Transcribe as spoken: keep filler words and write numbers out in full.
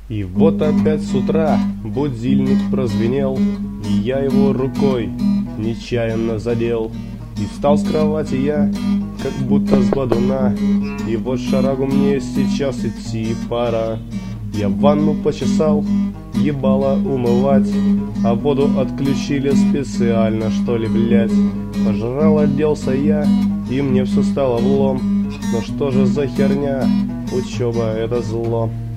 И вот опять с утра будильник прозвенел, и я его рукой нечаянно задел. И встал с кровати я, как будто с бодуна, и вот шарагу мне сейчас идти пора. Я ванну почесал, ебало умывать, а воду отключили специально, что ли, блять. Пожрал, оделся я, и мне все стало влом. Но что же за херня, учеба — это зло.